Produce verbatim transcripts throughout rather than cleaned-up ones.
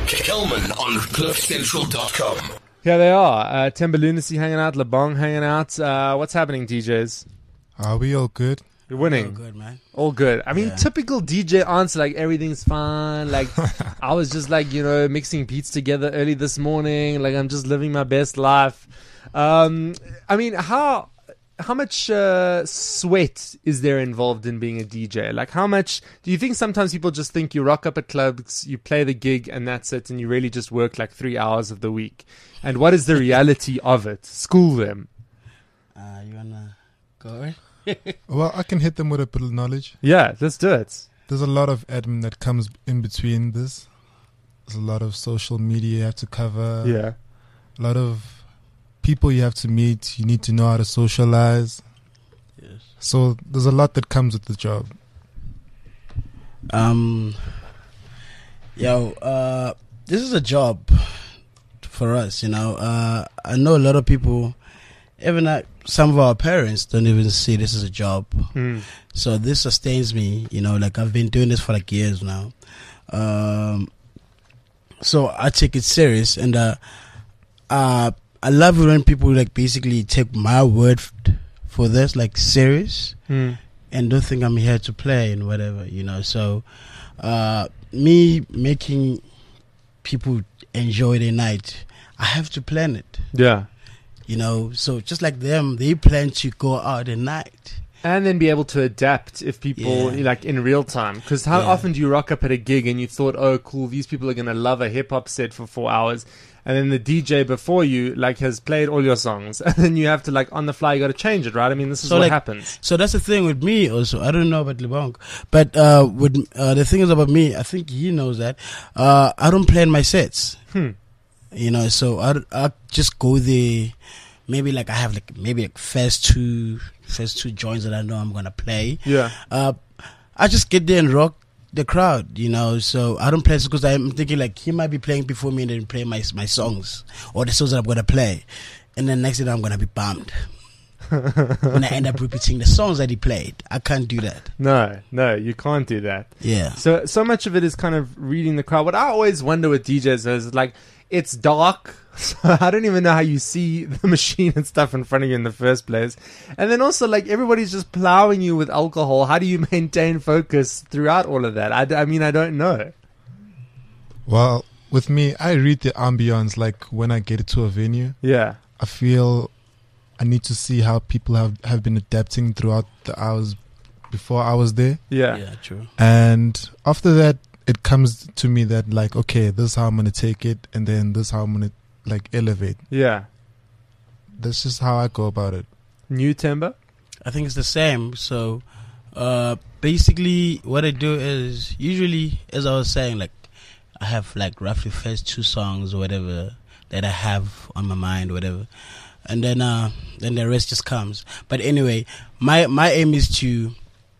Kelman on cliff central dot com. Here they are. Uh, Temba Lunacy hanging out, Lebong hanging out. Uh, what's happening, D Js? Are we all good? You're winning. All good, man. All good. I mean, Yeah. typical D J answer, like everything's fine. Like I was just like, you know, mixing beats together early this morning. Like I'm just living my best life. Um, I mean, how how much uh, sweat is there involved in being a D J? Like how much do you think sometimes people just think you rock up at clubs, you play the gig and that's it, and you really just work like three hours of the week? And what is the reality of it? School them. Uh, you wanna go? Well, I can hit them with a bit of knowledge. Yeah, let's do it. There's a lot of admin that comes in between this. There's a lot of social media you have to cover. Yeah. A lot of people you have to meet. You need to know how to socialize. Yes. So there's a lot that comes with the job. Um. Yo, uh, this is a job for us, you know. Uh, I know a lot of people, even uh, some of our parents, don't even see this as a job. Mm. So this sustains me, you know. Like I've been doing this for like years now. Um. So I take it serious, and uh, uh, I love it when people like basically take my word f- for this like serious. Mm. And don't think I'm here to play and whatever, you know. So, uh, me making people enjoy their night, I have to plan it, Yeah. you know. So just like them, they plan to go out at night. And then be able to adapt if people, Yeah. like, in real time. Because how Yeah. often do you rock up at a gig and you thought, oh, cool, these people are going to love a hip-hop set for four hours. And then the D J before you, like, has played all your songs. And then you have to, like, on the fly, you got to change it, right? I mean, this is So, what like, happens. So that's the thing with me also. I don't know about Lebong, but uh, with uh, the thing is about me, I think he knows that. Uh, I don't plan my sets, Hmm. you know. So I, I just go there. Maybe like I have like maybe like first two first two joints that I know I'm gonna play. Yeah. Uh, I just get there and rock the crowd, you know. So I don't play because I'm thinking like he might be playing before me and then play my my songs or the songs that I'm gonna play, and then next thing I'm gonna be bummed when I end up repeating the songs that he played. I can't do that. No, no, you can't do that. Yeah. So, so much of it is kind of reading the crowd. What I always wonder with D Js is, like, it's dark, so I don't even know how you see the machine and stuff in front of you in the first place. And then also, like, everybody's just plowing you with alcohol. How do you maintain focus throughout all of that? I, I mean, I don't know. Well, with me, I read the ambience. Like when I get to a venue, Yeah. I feel I need to see how people have, have been adapting throughout the hours before I was there. Yeah. Yeah, true. And after that, it comes to me that like, okay, this is how I'm going to take it. And then this is how I'm going to like elevate. Yeah. That's just how I go about it. New Temba? I think it's the same. So, uh, basically, what I do is usually, as I was saying, like I have like roughly first two songs or whatever that I have on my mind, whatever, and then uh, then the rest just comes. But anyway, my my aim is to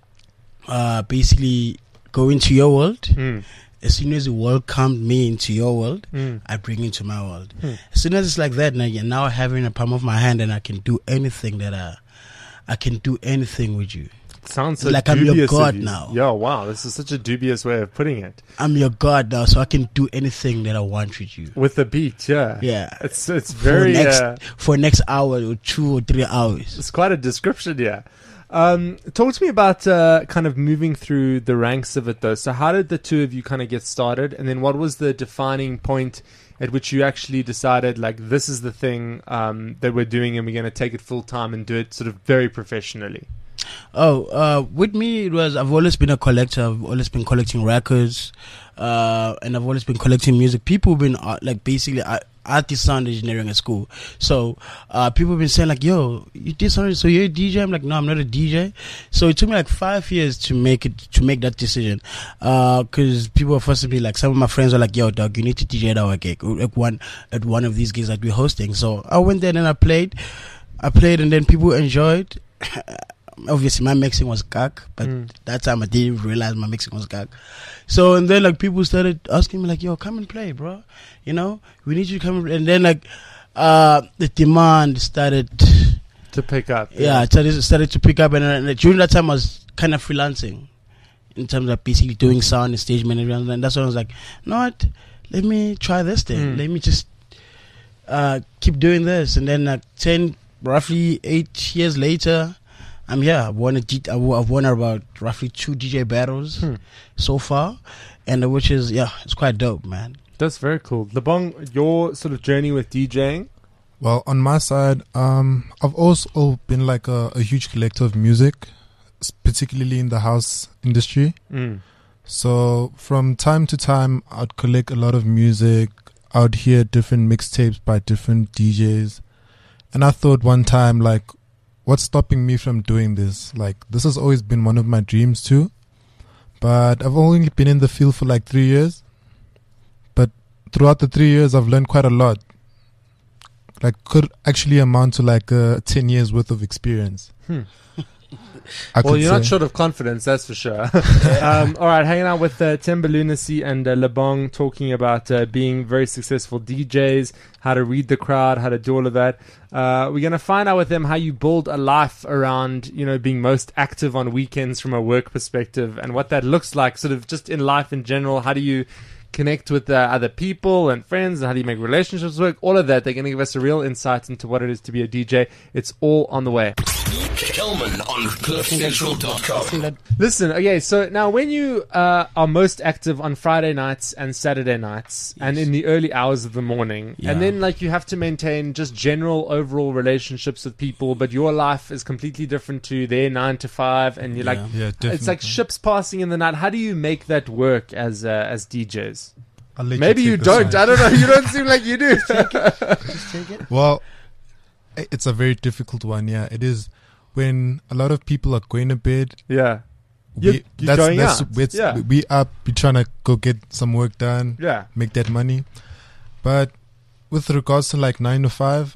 uh, basically go into your world. Mm. As soon as you welcome me into your world, Mm. I bring you into my world. Hmm. As soon as it's like that, now, you're now having a palm of my hand, and I can do anything that I, I can do anything with you. Sounds so Like I'm your dubious of god you. now. Yeah, wow. This is such a dubious way of putting it. I'm your god now, so I can do anything that I want with you. With the beat, yeah. Yeah. It's it's For very next uh, for next hour or two or three hours. it's quite a description, yeah. Um, talk to me about uh, kind of moving through the ranks of it, though. So, how did the two of you kind of get started, and then what was the defining point at which you actually decided, like, this is the thing um, that we're doing, and we're going to take it full time and do it sort of very professionally? Oh, uh, with me it was I've always been a collector. I've always been collecting records, uh, and I've always been collecting music. People have been uh, like basically uh, artist sound engineering at school. So uh, people have been saying like, "Yo, you did something? So you're a D J?" I'm like, "No, I'm not a D J." So it took me like five years to make it to make that decision, because uh, people were forced to be like, some of my friends were like, "Yo, dog, you need to D J at our gig, like one at one of these gigs that we're hosting." So I went there and I played, I played, and then people enjoyed. Obviously my mixing was gag, but Mm. that time I didn't realize my mixing was gag. So and then like people started asking me like, "Yo, come and play, bro. You know, we need you to come." And then like uh the demand started To pick up. yeah, it started, started to pick up, and, and during that time I was kind of freelancing in terms of basically doing sound and stage management. And that's when I was like, "You know what? let me try this thing. Mm. Let me just uh, keep doing this. And then like ten, roughly eight years later, I'm here. I've won a G- I've I've won about roughly two D J battles Hmm. so far, and uh, which is yeah, it's quite dope, man. That's very cool. Lebong, your sort of journey with DJing. Well, on my side, um, I've also been like a, a huge collector of music, s- particularly in the house industry. Mm. So from time to time, I'd collect a lot of music. I'd hear different mixtapes by different D Js. And I thought one time, like, what's stopping me from doing this? Like, this has always been one of my dreams too. But I've only been in the field for like three years. But throughout the three years, I've learned quite a lot. Like, could actually amount to like uh, ten years worth of experience. Hmm. I Well, could you're not say. short of confidence, that's for sure. um, all right, hanging out with uh, Themba Lunacy and uh, Lebong, talking about uh, being very successful D Js, how to read the crowd, how to do all of that. Uh, we're going to find out with them how you build a life around, you know, being most active on weekends from a work perspective, and what that looks like, sort of just in life in general. How do you connect with uh, other people and friends, and how do you make relationships work? All of that. They're going to give us a real insight into what it is to be a D J. It's all on the way. Kelman on cliff central dot com. Listen, okay, so now when you uh, are most active on Friday nights and Saturday nights and in the early hours of the morning, Yeah. and then like you have to maintain just general overall relationships with people, but your life is completely different to their nine to five, and you're like, Yeah. Yeah, definitely. it's like ships passing in the night. How do you make that work as uh, as D Js? I'll let Maybe take you this don't. one. I don't know. You don't seem like you do. Just take it. Well, i- it's a very difficult one. Yeah, it is. When a lot of people are going to bed, yeah, we, You're- you're that's, going that's, out. it's- Yeah. we up, we trying to go get some work done, yeah. make that money. But with regards to like nine to five,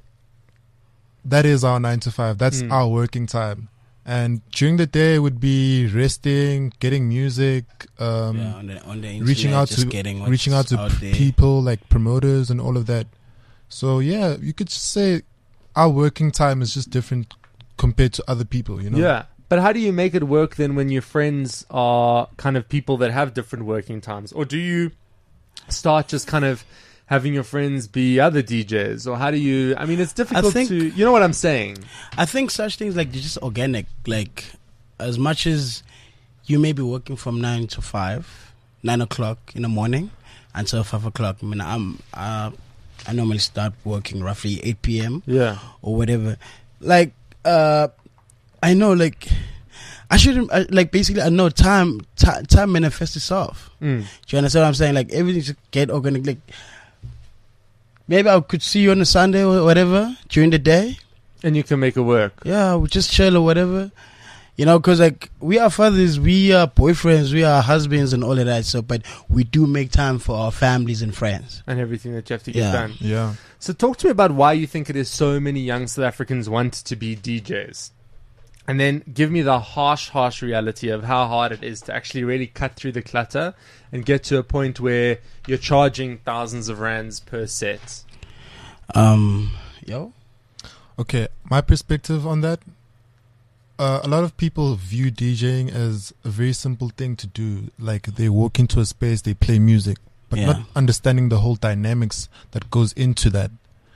that is our nine to five. That's Mm. our working time. And during the day would be resting, getting music, um, yeah, on the, on the internet, reaching out just to getting what's reaching out to out p- there. people like promoters and all of that. So yeah, you could just say our working time is just different compared to other people, you know. Yeah. But how do you make it work then when your friends are kind of people that have different working times? Or do you start just kind of having your friends be other D Js? Or how do you... I mean, it's difficult think- to... You know what I'm saying? I think such things like they're just organic. Like as much as you may be working from nine to five, nine o'clock in the morning until five o'clock. I mean, I'm uh, I normally start working roughly eight p.m. Yeah. or whatever. Like uh, I know, like I shouldn't I, like basically I know time ti- time manifests itself. Mm. Do you understand what I'm saying? Like everything should get organic. Like maybe I could see you on a Sunday or whatever during the day. And you can make it work. Yeah, we just chill or whatever. You know, because like we are fathers, we are boyfriends, we are husbands and all of that. So, but we do make time for our families and friends. And everything that you have to get Yeah. done. Yeah. So talk to me about why you think it is so many young South Africans want to be D Js. And then give me the harsh, harsh reality of how hard it is to actually really cut through the clutter and get to a point where you're charging thousands of rands per set. Um, yo, Okay, my perspective on that. Uh, a lot of people view DJing as a very simple thing to do. Like they walk into a space, they play music, but Yeah. not understanding the whole dynamics that goes into that.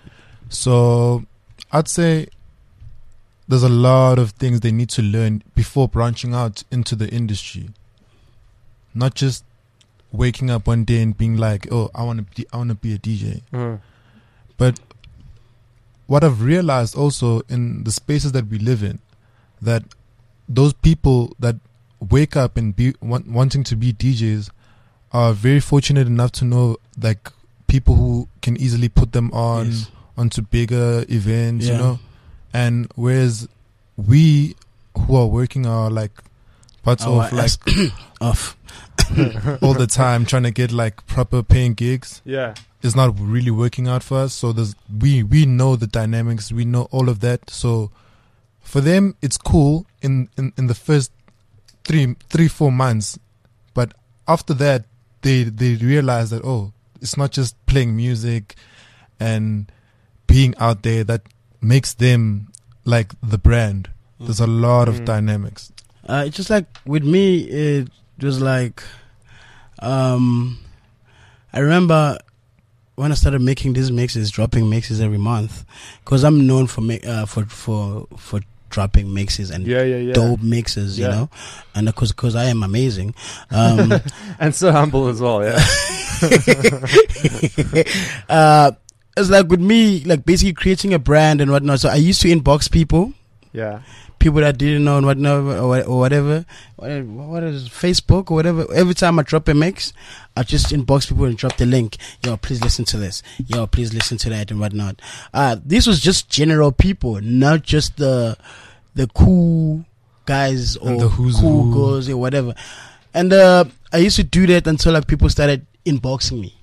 So I'd say there's a lot of things they need to learn before branching out into the industry. Not just waking up one day and being like, "Oh, I want to, I want to be a D J." Uh, But what I've realized also in the spaces that we live in, that those people that wake up and be want, wanting to be D Js are very fortunate enough to know like people who can easily put them on Yes. onto bigger events, you Yeah. know. And whereas we who are working are like butts Our off like ass- off. all the time trying to get like proper paying gigs. yeah. It's not really working out for us. So there's we we know the dynamics, we know all of that. So for them it's cool in, in, in the first three three four months, but after that they they realize that oh, it's not just playing music and being out there that makes them like the brand. There's a lot of Mm. dynamics. Uh, it's just like with me, it was like, um, I remember when I started making these mixes, dropping mixes every month, because I'm known for ma- uh, for for for dropping mixes and Yeah, yeah, yeah. dope mixes, Yeah. you know, and because because I am amazing. Um, And so humble as well, yeah. uh, it's like with me, like basically creating a brand and whatnot. So I used to inbox people, Yeah. people that didn't know and whatnot or, wha- or whatever. What, what is Facebook or whatever? Every time I drop a mix, I just inbox people and drop the link. Yo, please listen to this. Yo, please listen to that and whatnot. Uh, this was just general people, not just the the cool guys or And the who's cool who. girls or whatever. And uh, I used to do that until like people started inboxing me.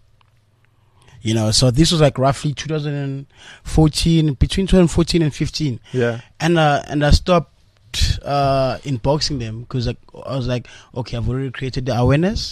You know, so this was like roughly two thousand fourteen, between twenty fourteen and fifteen. Yeah. And uh, and I stopped uh, inboxing them because like, I was like, okay, I've already created the awareness.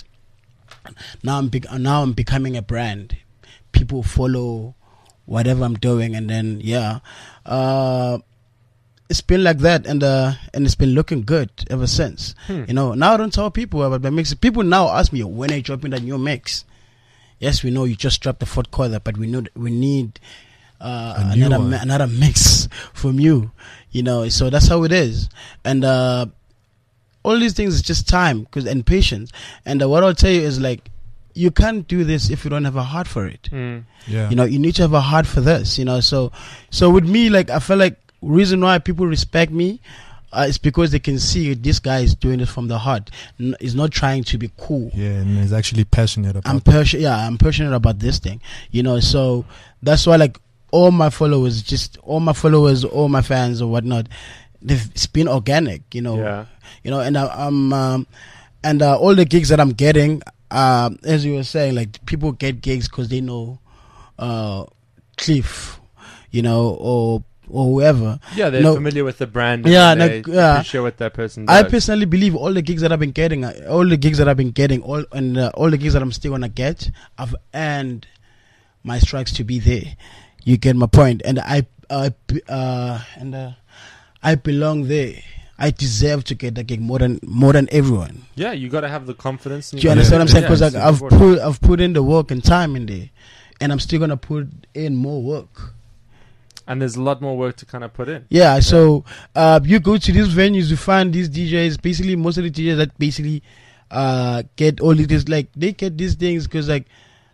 Now I'm bec- now I'm becoming a brand. People follow whatever I'm doing, and then yeah, uh, it's been like that, and uh, and it's been looking good ever since. Hmm. You know, now I don't tell people about my mix. People now ask me when are you dropping that new mix. Yes, we know you just dropped the fourth quarter, but we know that we need uh, A new another one. mi- another mix from you. You know, so that's how it is, and uh, all these things is just time, cause and patience. And uh, what I'll tell you is like, you can't do this if you don't have a heart for it. Mm. Yeah. You know, you need to have a heart for this. You know, so so with me, like I feel like reason why people respect me. Uh, it's because they can see this guy is doing it from the heart. N- he's not trying to be cool. Yeah, and he's actually passionate about I'm it. passionate. Yeah, I'm passionate about this thing. You know, so that's why like all my followers, just all my followers, all my fans or whatnot, they've it's been organic. You know, Yeah. you know, and I, I'm um, and uh, all the gigs that I'm getting, um, as you were saying, like people get gigs because they know uh, Cliff, you know, or or whoever. Yeah, they're No. familiar with the brand. And Yeah, they like, yeah. appreciate what that person does. I personally believe all the gigs that I've been getting, uh, all the gigs that I've been getting, all and uh, all the gigs that I'm still gonna get, I've earned my strikes to be there. You get my point, and I, uh, b- uh, and uh, I belong there. I deserve to get that gig more than more than everyone. Yeah, you got to have the confidence. and Do you gotta- understand what I'm saying? Yeah, Because it's like I've important. put I've put in the work and time in there, and I'm still gonna put in more work. And there's a lot more work to kind of put in. Yeah, so uh, you go to these venues, you find these D Js. Basically, most of the D Js that basically uh, get all of this, like they get these things because like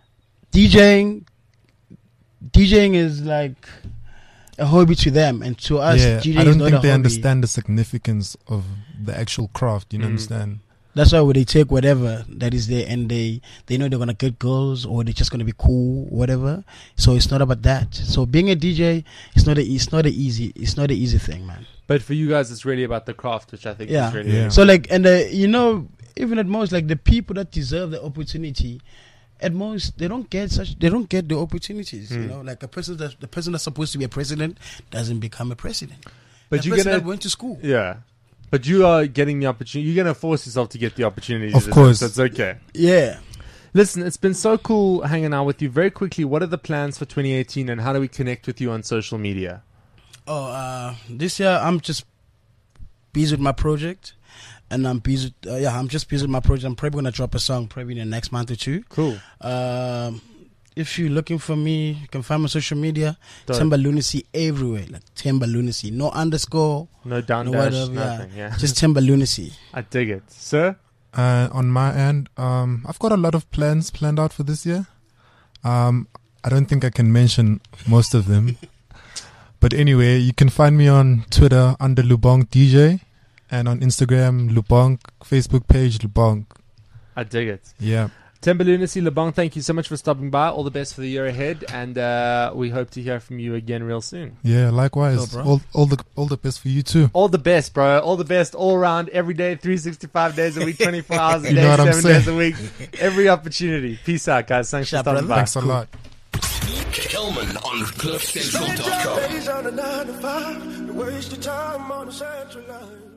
DJing, DJing is like a hobby to them, and to us, yeah, DJing I is don't not think a they hobby. understand the significance of the actual craft. You Mm. understand? That's why when they take whatever that is there, and they they know they're gonna get girls, or they're just gonna be cool, whatever. So it's not about that. So being a D J, it's not a it's not a easy it's not an easy thing, man. But for you guys, it's really about the craft, which I think Yeah. is really Yeah. So like, and uh, you know, even at most, like the people that deserve the opportunity, at most they don't get such, they don't get the opportunities. You Hmm. know, like a person that the person that's supposed to be a president doesn't become a president. But the you're person gonna- that went to school. Yeah. But you are getting the opportunity. You're going to force yourself to get the opportunities. Of course. So it's okay. Yeah. Listen, it's been so cool hanging out with you. Very quickly, what are the plans for twenty eighteen and how do we connect with you on social media? Oh, uh, this year I'm just busy with my project, and I'm busy. Uh, yeah, I'm just busy with my project. I'm probably gonna drop a song probably in the next month or two. Cool. Um, if you're looking for me, you can find my social media. Dope. Timber Lunacy everywhere, like Timber Lunacy, no underscore, No down no dash, whatever, yeah. nothing. Yeah. just Timber Lunacy. I dig it. Sir? Uh, on my end, um, I've got a lot of plans planned out for this year. Um, I don't think I can mention most of them. But anyway, you can find me on Twitter under Lubonk D J and on Instagram, Lubonk, Facebook page, Lubonk. I dig it. Yeah. Timber Lunacy Lebong, thank you so much for stopping by. All the best for the year ahead, and uh, we hope to hear from you again real soon. Yeah, likewise. Cool, bro. all, all the all the best for you too. All the best, bro. All the best, all around, every day, three hundred sixty-five days a week, twenty-four hours a You day, know what I'm seven days saying? a week. Every opportunity. Peace out, guys. Thanks Shout for stopping brother. by. Thanks a lot. Kelman on cliff central dot com. Days on the nine to five, to waste your time on the central line.